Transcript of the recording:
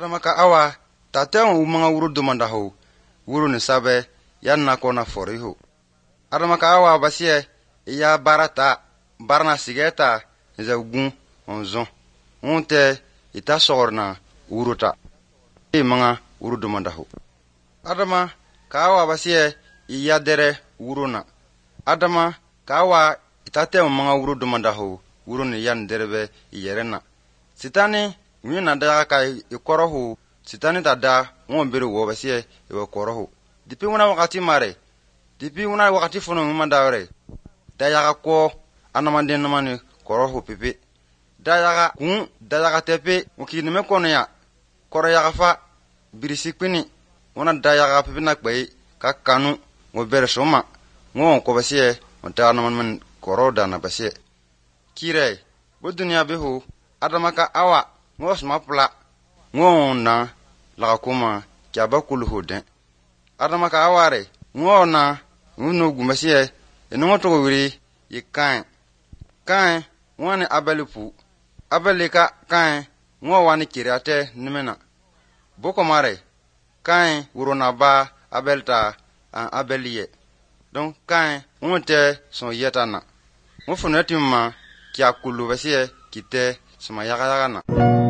Adama ka awa taten u mga wuro dumanda ho wuro ni sabe yan na kona fori ho. Adama ka awa basie iya barata barna sigeta za gun onzon unte ita sorna wuruta mga wuro dumanda ho. Adama ka awa basie iya dere wuruna. Adama ka awa itate mga wuro dumanda ho wuro ni yan derebe iyerena. Sitani na da ka ikorohu sitani tada won bere wo basie e korohu dipi wona wakati mare dipi wona wakati fono mandawre da ya ko anamande namani korohu pipi da ya tepe ukini me kono ya koro ya fa birisikpini wona da ya pipi na gbe ka kanu wo bere soma won ko basie on ta naman koro da na basie kire bo dunia behu adama ka awa ngos mapla ngona la kuma kyaba kulhude adama ka aware ngona unu gumasie eno to wiri yikan kan wani abelupu abelika kan ngo wani kiriate nimena boko mare kan wurona ba abelta an abeliye donc kan wonte son yetana mo funatima kya kulu basie kite suma yaga na